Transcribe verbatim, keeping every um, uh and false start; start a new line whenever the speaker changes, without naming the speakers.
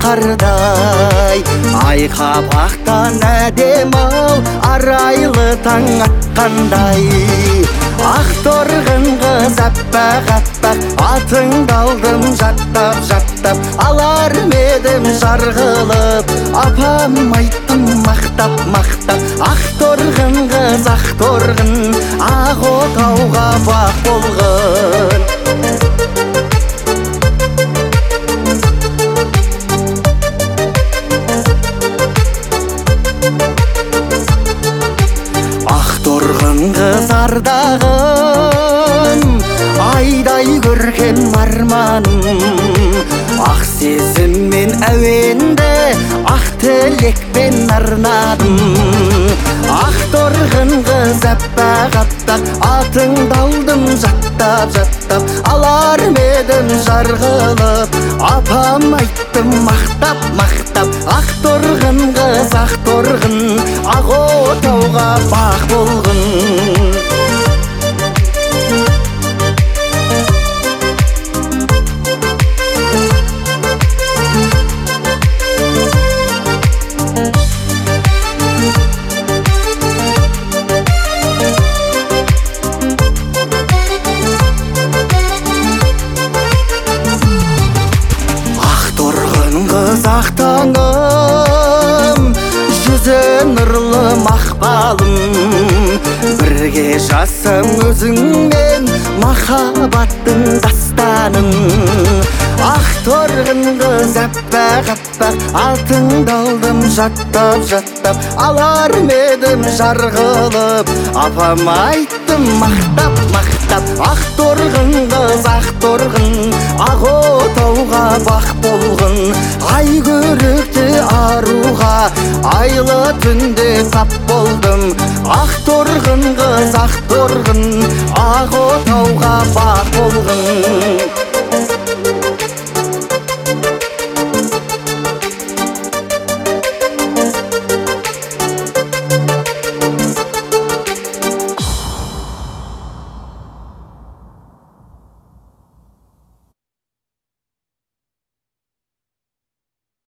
қардай. Айқа бақтан әдем ау, арайлы таң атқандай. Ақ торғын қыз аппақ аппақ, атыңды алдым жаттап жаттап. Алар медім жарғылып, апам айттым мақтап мақтап. Ақ торғын қыз ақ торғын, ақ отауға бақ болғын. Ақ торғын қыз ардағым, айдай көркем арманым. Ақ сезіммен әуенді, ақ тілекпен арнадым. Ақ торғын қыз аппақ аппақ, атыңды алдым жаттап жаттап. Алар медім жарғылып, апам айттым мақтап мақтап. Ақ торғын қыз ақ торғын, ақ отауға бақ болғын. Ақ таңым, жүзі нұрлы мақпалым. Бірге жасым өзіңмен, махаббаттың дастанын. Ақ торғын қыз аппақ аппақ, атыңды алдым жаттап жаттап. Алар медім жарғылып, апам айттым мақтап мақтап. Ақ торғын қыз ақ торғын, ақ отауға бақ болғын. Ай көрікті аруға, айлы түнде тап болдым. Ақ торғын қыз ақ торғын, ақ отауға бақ болғын.